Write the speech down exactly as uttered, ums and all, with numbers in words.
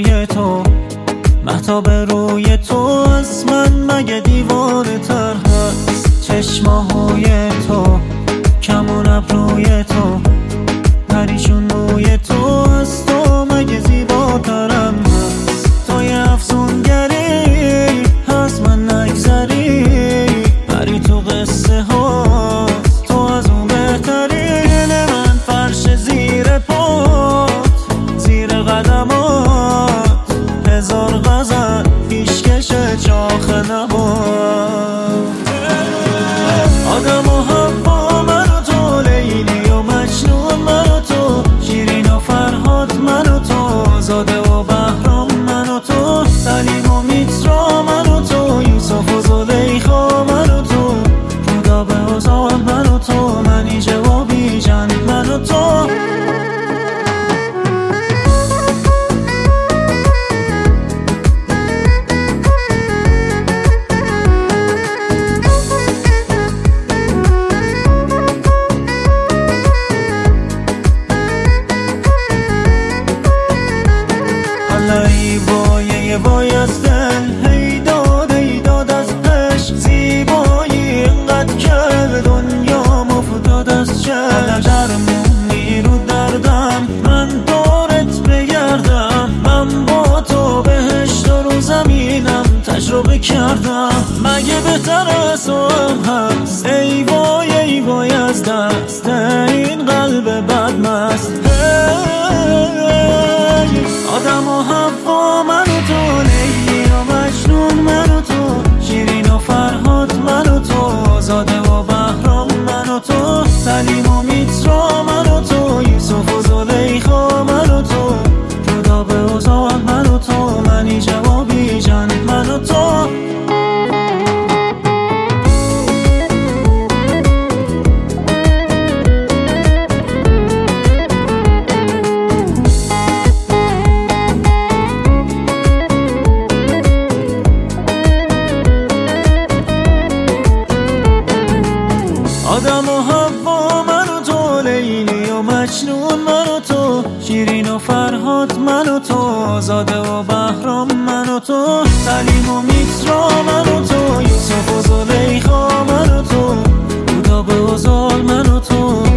روی تو، مهتاب روی تو از من مگه دیوانه تر هست؟ چشماهای تو، کمون ابروی تو، پریشون روی تو از تو مگه زیباترم هست؟ تو یه افسونگری هست من نگذری، پری تو قصه ها تو از اون بهتری. دل من فرش زیر پات، زیر قدمات هزار غزل پیشکش چاخ نبات. آدم و حوا من و تو، لیلی و مجنون من و تو، شیرین و فرهاد من و تو، زاده و بهرام من و تو، سلیم و میترا من و تو، یوسف و زلیخا من و تو، خدا به ازال من و تو، منی جوابی جن من و تو. ای وای ای وای از دل، هی داد ای داد از عشق، زیبایی اینقدر کرد دنیا مفتاد از چشم. درمونی رو دردم من دورت بگردم، من با تو بهشت رو زمینم تجربه کردم، مگه بهتر از تو هم هست؟ ای وای ای وای از دست این قلب بدمست. آدم و حوا من و تو، لیلی و مجنون من و تو، شیرین و فرهاد من و تو، زاده و بهرام من و تو، سلیم و میترا من و تو، یوسف و زلیخا من و تو، خدا به ازال من و تو، منی جوابی جن من و تو. آدم و حوا من و تو، لیلی و مجنون من و تو، شیرین و فرهاد من و تو، زاده و بهرام من و تو، سلیم و میترا من و تو، یوسف و زلیخا من و تو، خدا به ازال من و تو.